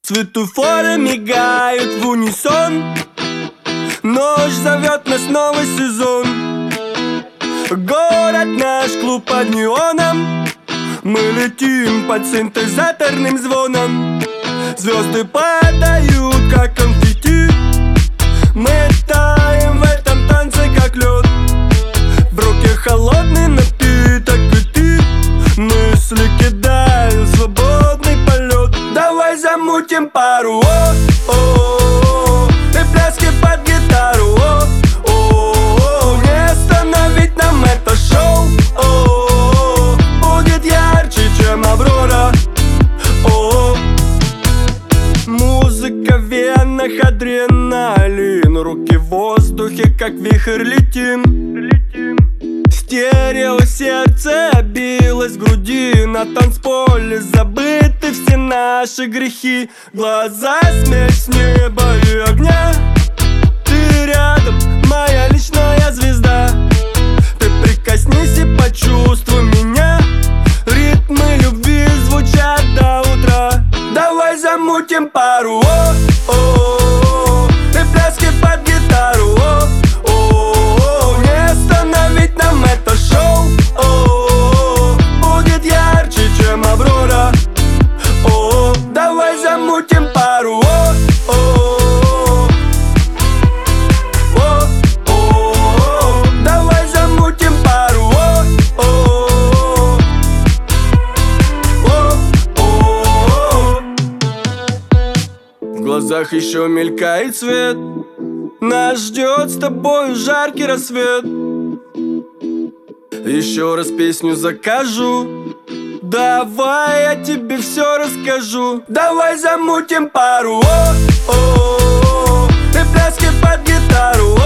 Светофоры мигают в унисон, ночь зовет нас, новый сезон. Город наш, клуб под неоном, мы летим под синтезаторным звоном. Звезды падают, как конфетти, мы таем в этом танце, как лед. В руке холодный напиток, и ты мысли кидают в свободный полет. Давай замутим пару, о-о-о, и пляски под гитару, о-о-о. Не остановить нам это шоу, о-о-о. Будет ярче, чем Аврора, о-о. Музыка в венах, адреналин, руки в воздухе, как вихрь летим. Стерео сердце билось в груди, на танцполе забыты все наши грехи. Глаза смесь неба и огня, ты рядом, моя личная звезда. Ты прикоснись и почувствуй меня, ритмы любви звучат до утра. Давай замутим пару, о-о-о, и пляски под гитару, о-о-о. Не остановить нам это шоу, о-о-о. Будет ярче, чем Аврора, о-о. Давай замутим пару, о-о-о, о-о-о. Давай замутим пару, о-о-о, о-о-о. В глазах еще мелькает свет, нас ждет с тобой жаркий рассвет. Еще раз песню закажу, давай я тебе все расскажу. Давай замутим пару, о-о-о, и пляски под гитару,